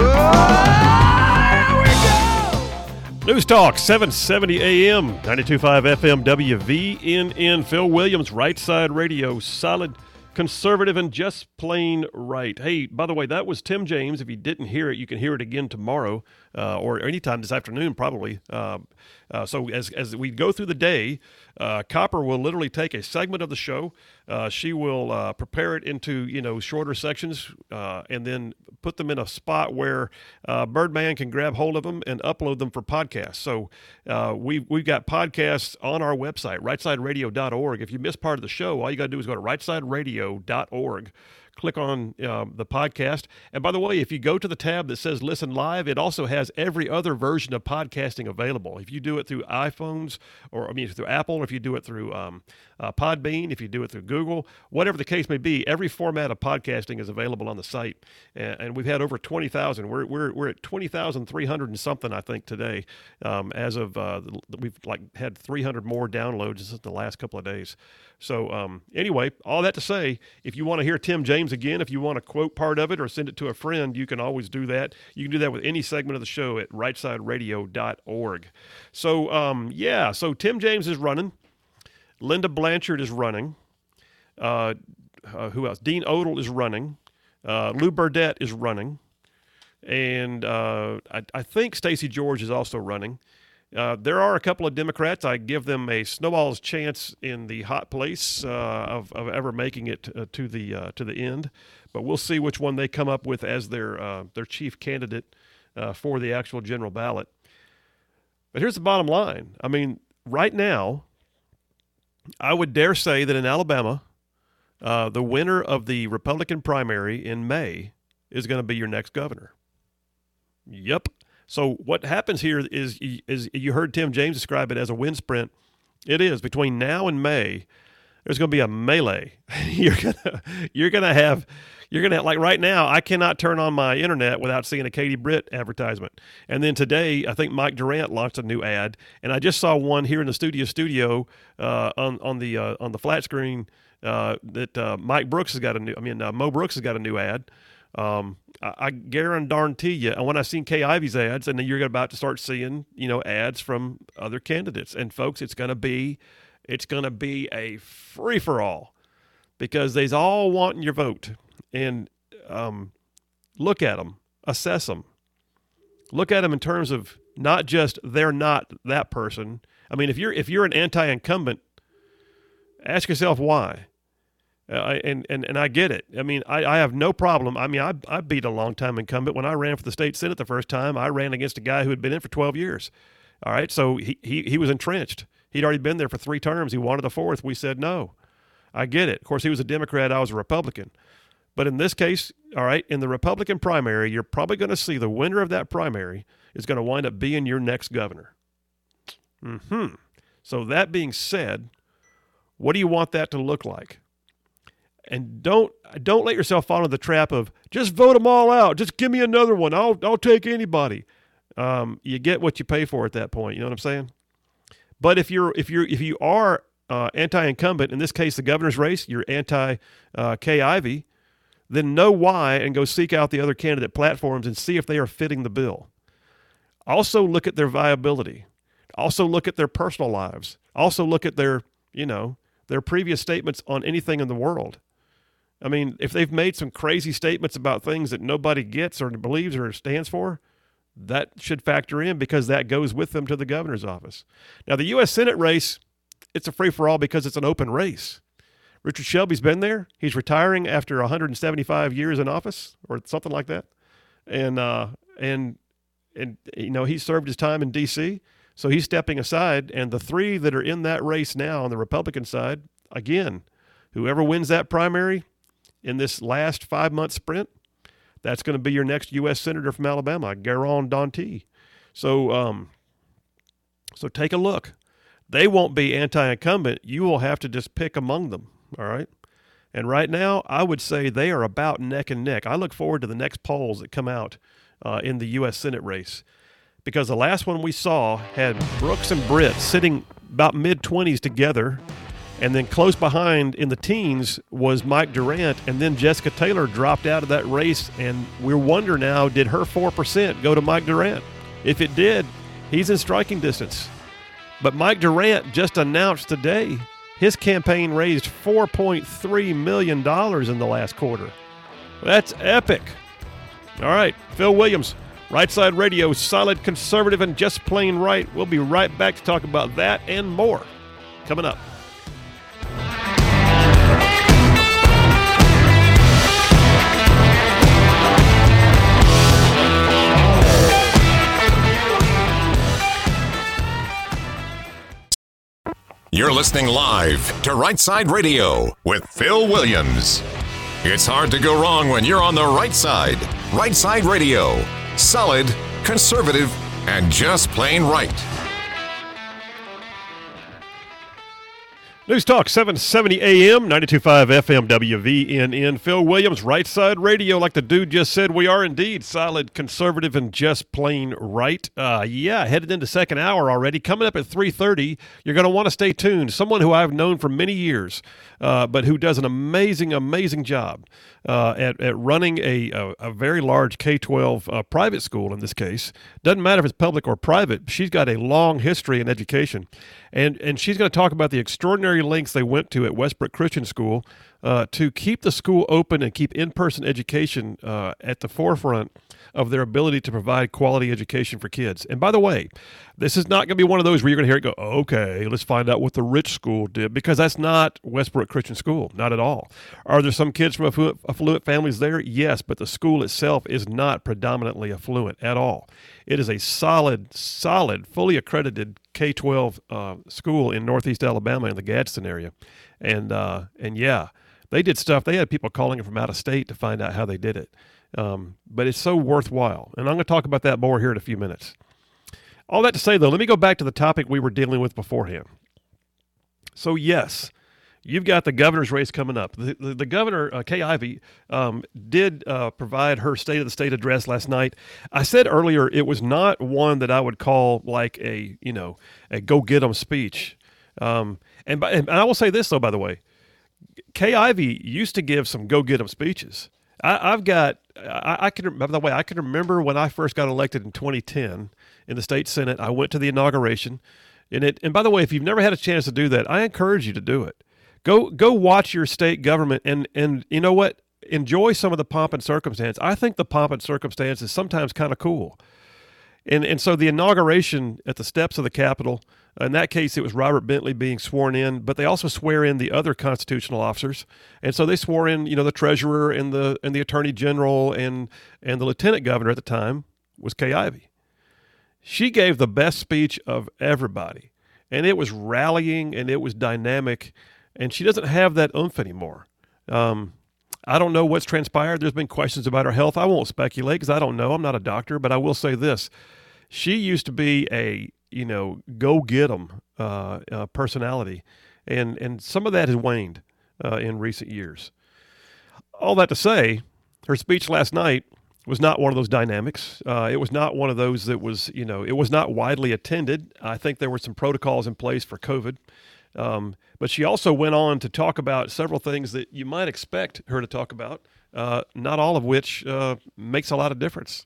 News Talk, 770 AM, 92.5 FM, WVNN. Phil Williams, Right Side Radio, solid, conservative, and just plain right. Hey, by the way, that was Tim James. If you didn't hear it, you can hear it again tomorrow or anytime this afternoon, probably. So as we go through the day, Copper will literally take a segment of the show. She will prepare it into shorter sections and then put them in a spot where Birdman can grab hold of them and upload them for podcasts. So we've got podcasts on our website, rightsideradio.org. If you missed part of the show, all you got to do is go to rightsideradio.org. Click on the podcast. And by the way, if you go to the tab that says Listen Live, it also has every other version of podcasting available. If you do it through iPhones, through Apple, or if you do it through Podbean, if you do it through Google, whatever the case may be, every format of podcasting is available on the site. And we've had over 20,000. We're at 20,300 and something, I think, today. As of we've had 300 more downloads in the last couple of days. So anyway, all that to say, if you want to hear Tim James again, if you want to quote part of it or send it to a friend, you can always do that. You can do that with any segment of the show at rightsideradio.org. So, so Tim James is running. Linda Blanchard is running. Who else? Dean Odle is running. Lou Burdett is running. And I think Stacey George is also running. There are a couple of Democrats. I give them a snowball's chance in the hot place of ever making it to the end, but we'll see which one they come up with as their chief candidate for the actual general ballot. But here's the bottom line. I mean, right now, I would dare say that in Alabama, the winner of the Republican primary in May is going to be your next governor. Yep. So what happens here is you heard Tim James describe it as a wind sprint. It is. Between now and May, there's going to be a melee. You're gonna have like right now, I cannot turn on my internet without seeing a Katie Britt advertisement. And then today, I think Mike Durant launched a new ad, and I just saw one here in the studio on the flat screen that Mo Brooks has got a new ad. I guarantee you, and when I seen Kay Ivey's ads, and then you're about to start seeing, ads from other candidates. And folks, it's going to be a free for all because they's all wanting your vote. And look at them, assess them, look at them in terms of not just they're not that person. I mean, if you're an anti-incumbent, ask yourself why. And I get it. I mean, I have no problem. I mean, I beat a long-time incumbent. When I ran for the state senate the first time, I ran against a guy who had been in for 12 years. All right, so he was entrenched. He'd already been there for 3 terms. He wanted a 4th. We said no. I get it. Of course, he was a Democrat. I was a Republican. But in this case, all right, in the Republican primary, you're probably going to see the winner of that primary is going to wind up being your next governor. So that being said, what do you want that to look like? And don't let yourself fall into the trap of just vote them all out. Just give me another one. I'll take anybody. You get what you pay for at that point. You know what I'm saying? But if you are anti-incumbent, in this case the governor's race, you're anti-Kay Ivey, then know why and go seek out the other candidate platforms and see if they are fitting the bill. Also look at their viability. Also look at their personal lives. Also look at their previous statements on anything in the world. I mean, if they've made some crazy statements about things that nobody gets or believes or stands for, that should factor in because that goes with them to the governor's office. Now, the U.S. Senate race, it's a free-for-all because it's an open race. Richard Shelby's been there. He's retiring after 175 years in office or something like that. And he served his time in D.C., so he's stepping aside. And the 3 that are in that race now on the Republican side, again, whoever wins that primary in this last 5-month sprint, that's going to be your next U.S. Senator from Alabama, Garon Danty. So take a look. They won't be anti-incumbent. You will have to just pick among them, all right? And right now, I would say they are about neck and neck. I look forward to the next polls that come out in the U.S. Senate race because the last one we saw had Brooks and Britt sitting about mid-20s together, And then close behind in the teens was Mike Durant, and then Jessica Taylor dropped out of that race, and we wonder now, did her 4% go to Mike Durant? If it did, he's in striking distance. But Mike Durant just announced today his campaign raised $4.3 million in the last quarter. That's epic. All right, Phil Williams, Right Side Radio, solid conservative and just plain right. We'll be right back to talk about that and more coming up. You're listening live to Right Side Radio with Phil Williams. It's hard to go wrong when you're on the right side. Right Side Radio. Solid, conservative, and just plain right. News Talk 770 AM, 92.5 FM, WVNN. Phil Williams, Right Side Radio. Like the dude just said, we are indeed solid, conservative, and just plain right. Headed into second hour already. Coming up at 3:30, you're going to want to stay tuned. Someone who I've known for many years, but who does an amazing job at running a very large K-12 private school in this case. Doesn't matter if it's public or private. She's got a long history in education. And she's going to talk about the extraordinary lengths they went to at Westbrook Christian School to keep the school open and keep in-person education at the forefront of their ability to provide quality education for kids. And by the way, this is not going to be one of those where you're going to hear it go, okay, let's find out what the rich school did, because that's not Westbrook Christian School, not at all. Are there some kids from affluent families there? Yes, but the school itself is not predominantly affluent at all. It is a solid, fully accredited K-12 school in Northeast Alabama in the Gadsden area. And yeah, they did stuff. They had people calling it from out of state to find out how they did it. But it's so worthwhile. And I'm going to talk about that more here in a few minutes. All that to say, though, let me go back to the topic we were dealing with beforehand. So, yes, you've got the governor's race coming up. The governor, Kay Ivey, did provide her State of the State address last night. I said earlier it was not one that I would call like a go-get-em speech. And I will say this, though, by the way. Kay Ivey used to give some go-get-em speeches. I can remember when I first got elected in 2010 in the state Senate. I went to the inauguration, and by the way, if you've never had a chance to do that, I encourage you to do it. Go watch your state government, and you know what? Enjoy some of the pomp and circumstance. I think the pomp and circumstance is sometimes kind of cool. And so the inauguration at the steps of the Capitol, in that case, it was Robert Bentley being sworn in, but they also swear in the other constitutional officers. And so they swore in, the treasurer and the attorney general and the lieutenant governor at the time was Kay Ivey. She gave the best speech of everybody, and it was rallying and it was dynamic, and she doesn't have that oomph anymore. I don't know what's transpired. There's been questions about her health. I won't speculate because I don't know. I'm not a doctor, but I will say this. She used to be a, go-get-em personality, and some of that has waned in recent years. All that to say, her speech last night was not one of those dynamics. It was not one of those that was, it was not widely attended. I think there were some protocols in place for COVID. But she also went on to talk about several things that you might expect her to talk about, not all of which makes a lot of difference.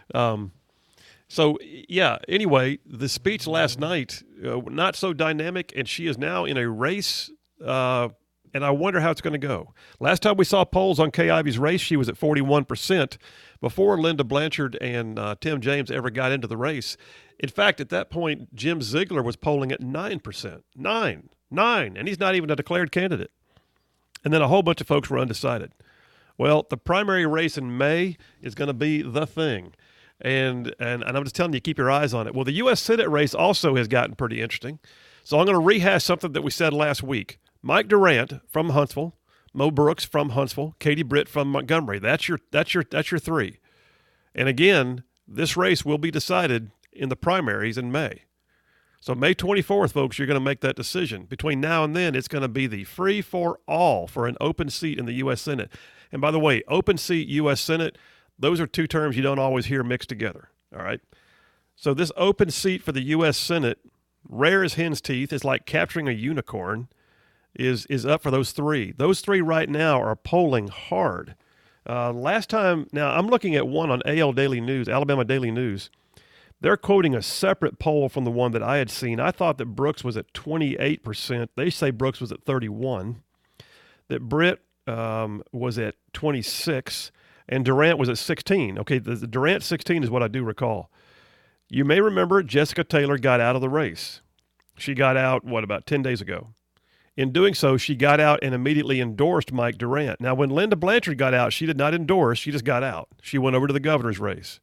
So, yeah, anyway, the speech last night, not so dynamic, and she is now in a race, and I wonder how it's going to go. Last time we saw polls on Kay Ivey's race, she was at 41% before Linda Blanchard and Tim James ever got into the race. In fact, at that point, Jim Ziegler was polling at 9%. Nine, and he's not even a declared candidate. And then a whole bunch of folks were undecided. Well, the primary race in May is going to be the thing. And I'm just telling you, keep your eyes on it. Well, the U.S. Senate race also has gotten pretty interesting. So I'm going to rehash something that we said last week. Mike Durant from Huntsville, Mo Brooks from Huntsville, Katie Britt from Montgomery. That's your three. And again, this race will be decided in the primaries in May. So May 24th, folks, you're going to make that decision. Between now and then, it's going to be the free for all for an open seat in the U.S. Senate. And by the way, open seat, U.S. Senate, those are two terms you don't always hear mixed together, all right? So this open seat for the U.S. Senate, rare as hen's teeth, is like capturing a unicorn. is up for those three. Those three right now are polling hard. Last time, now I'm looking at one on AL Daily News, Alabama Daily News. They're quoting a separate poll from the one that I had seen. I thought that Brooks was at 28%. They say Brooks was at 31%. That Britt was at 26%. And Durant was at 16%. Okay, the Durant 16 is what I do recall. You may remember Jessica Taylor got out of the race. She got out, about 10 days ago. In doing so, she got out and immediately endorsed Mike Durant. Now, when Linda Blanchard got out, she did not endorse. She just got out. She went over to the governor's race.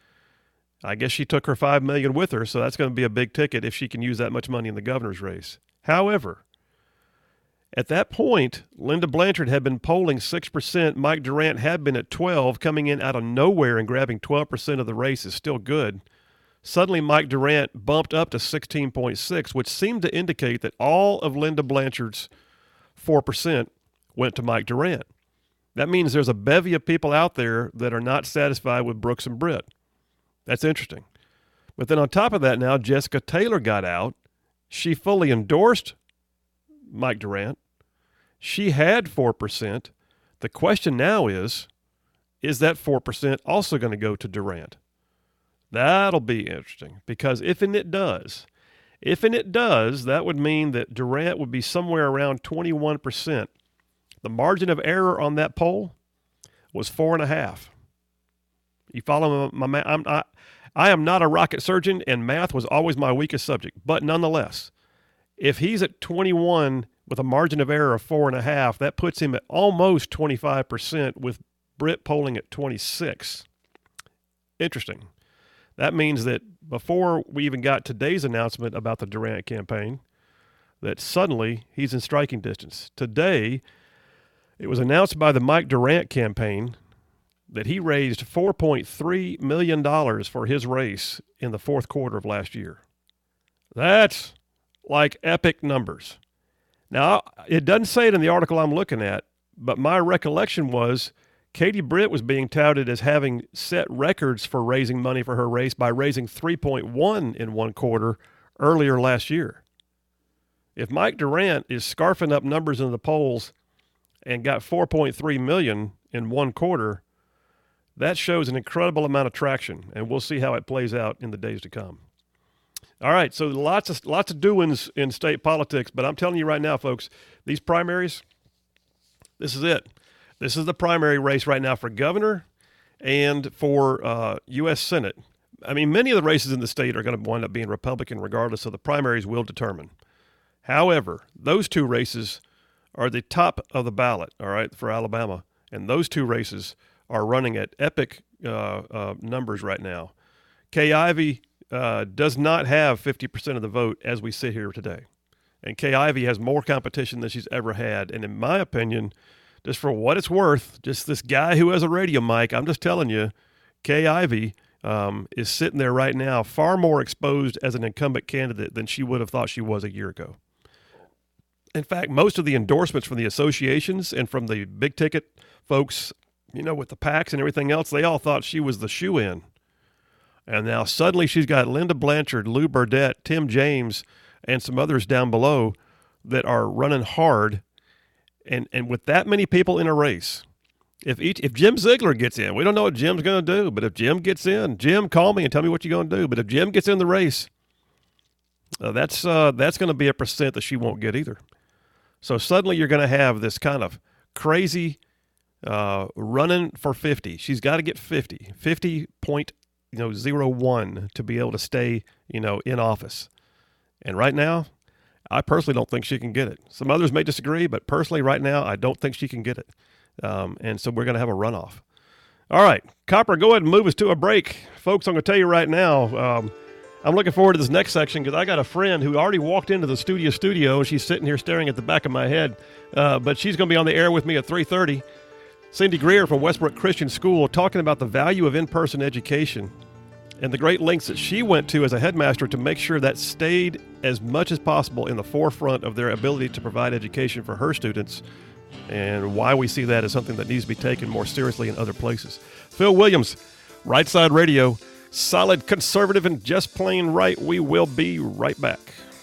I guess she took her $5 million with her, so that's going to be a big ticket if she can use that much money in the governor's race. However, at that point, Linda Blanchard had been polling 6%. Mike Durant had been at 12%. Coming in out of nowhere and grabbing 12% of the race is still good. Suddenly, Mike Durant bumped up to 16.6%, which seemed to indicate that all of Linda Blanchard's 4% went to Mike Durant. That means there's a bevy of people out there that are not satisfied with Brooks and Britt. That's interesting. But then on top of that now, Jessica Taylor got out. She fully endorsed Mike Durant. She had 4%. The question now is that 4% also going to go to Durant? That'll be interesting, because if and it does, that would mean that Durant would be somewhere around 21%. The margin of error on that poll was 4.5. You follow my math? I am not a rocket surgeon, and math was always my weakest subject. But nonetheless, if he's at 21 with a margin of error of 4.5, that puts him at almost 25%, with Britt polling at 26. Interesting. That means that before we even got today's announcement about the Durant campaign, that suddenly he's in striking distance. Today, it was announced by the Mike Durant campaign that he raised $4.3 million for his race in the fourth quarter of last year. That's like epic numbers. Now, it doesn't say it in the article I'm looking at, but my recollection was Katie Britt was being touted as having set records for raising money for her race by raising 3.1 in one quarter earlier last year. If Mike Durant is scarfing up numbers in the polls and got 4.3 million in one quarter, that shows an incredible amount of traction, and we'll see how it plays out in the days to come. All right, so lots of doings in state politics, but I'm telling you right now, folks, these primaries, this is it. This is the primary race right now for governor and for U.S. Senate. I mean, many of the races in the state are going to wind up being Republican regardless, so the primaries will determine. However, those two races are the top of the ballot, all right, for Alabama, and those two races are running at epic numbers right now. Kay Ivey does not have 50% of the vote as we sit here today. And Kay Ivey has more competition than she's ever had. And in my opinion, just for what it's worth, just this guy who has a radio mic, I'm just telling you, Kay Ivey is sitting there right now far more exposed as an incumbent candidate than she would have thought she was a year ago. In fact, most of the endorsements from the associations and from the big ticket folks, you know, with the PACs and everything else, they all thought she was the shoe-in. And now suddenly she's got Linda Blanchard, Lou Burdett, Tim James, and some others down below that are running hard. And with that many people in a race, if Jim Ziegler gets in, we don't know what Jim's going to do, but if Jim gets in, Jim, call me and tell me what you're going to do. But if Jim gets in the race, that's going to be a percent that she won't get either. So suddenly you're going to have this kind of crazy running for 50. She's got to get 50.01 to be able to stay, in office. And right now, I personally don't think she can get it. Some others may disagree, but personally right now, I don't think she can get it. And so we're going to have a runoff. All right, Copper, go ahead and move us to a break. Folks, I'm going to tell you right now, I'm looking forward to this next section because I got a friend who already walked into the studio, and she's sitting here staring at the back of my head. But she's going to be on the air with me at 3:30. Cindy Greer from Westbrook Christian School talking about the value of in-person education and the great lengths that she went to as a headmaster to make sure that stayed as much as possible in the forefront of their ability to provide education for her students, and why we see that as something that needs to be taken more seriously in other places. Phil Williams, Right Side Radio, solid, conservative, and just plain right. We will be right back.